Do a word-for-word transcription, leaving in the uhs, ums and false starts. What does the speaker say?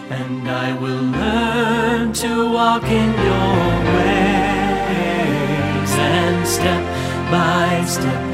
and I will learn to walk in your ways, and step by step